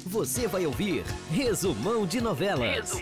Você vai ouvir Resumão de Novelas.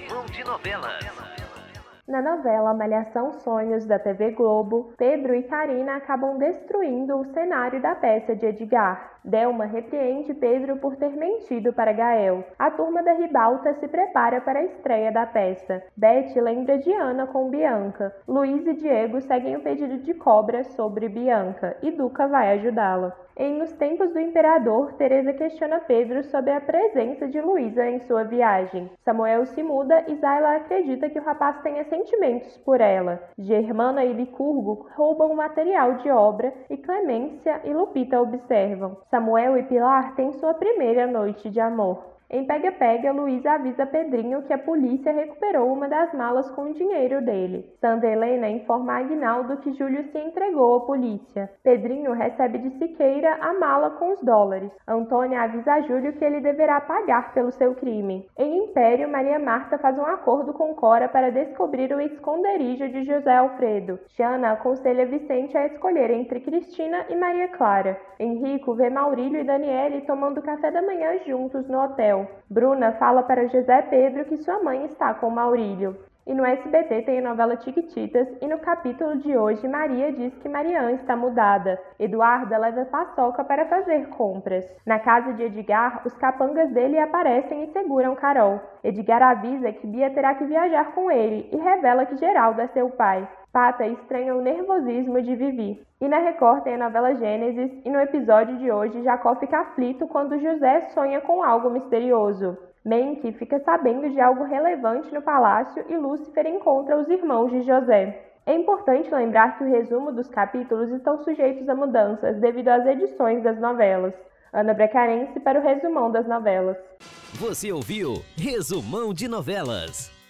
Na novela Malhação Sonhos da TV Globo, Pedro e Carina acabam destruindo o cenário da peça de Edgar. Delma repreende Pedro por ter mentido para Gael. A turma da Ribalta se prepara para a estreia da peça. Beth lembra de Ana com Bianca. Luiz e Diego seguem o pedido de Cobra sobre Bianca e Duca vai ajudá-la. Em Nos Tempos do Imperador, Teresa questiona Pedro sobre a presença de Luísa em sua viagem. Samuel se muda e Zayla acredita que o rapaz tenha sentimentos por ela. Germana e Licurgo roubam material de obra e Clemência e Lupita observam. Samuel e Pilar têm sua primeira noite de amor. Em Pega-Pega, Luísa avisa Pedrinho que a polícia recuperou uma das malas com o dinheiro dele. Santa Helena informa a Aguinaldo que Júlio se entregou à polícia. Pedrinho recebe de Siqueira a mala com os dólares. Antônia avisa a Júlio que ele deverá pagar pelo seu crime. Em Império, Maria Marta faz um acordo com Cora para descobrir o esconderijo de José Alfredo. Tiana aconselha Vicente a escolher entre Cristina e Maria Clara. Henrico vê Maurílio e Daniele tomando café da manhã juntos no hotel. Bruna fala para José Pedro que sua mãe está com Maurílio. E no SBT tem a novela Chiquititas e no capítulo de hoje Maria diz que Mariana está mudada. Eduarda leva Paçoca para fazer compras. Na casa de Edgar, os capangas dele aparecem e seguram Carol. Edgar avisa que Bia terá que viajar com ele e revela que Geraldo é seu pai. Pata estranha o nervosismo de Vivi. E na Record tem a novela Gênesis e no episódio de hoje Jacó fica aflito quando José sonha com algo misterioso. Menki fica sabendo de algo relevante no palácio e Lúcifer encontra os irmãos de José. É importante lembrar que o resumo dos capítulos estão sujeitos a mudanças devido às edições das novelas. Ana Bracarense para o Resumão das Novelas. Você ouviu Resumão de Novelas.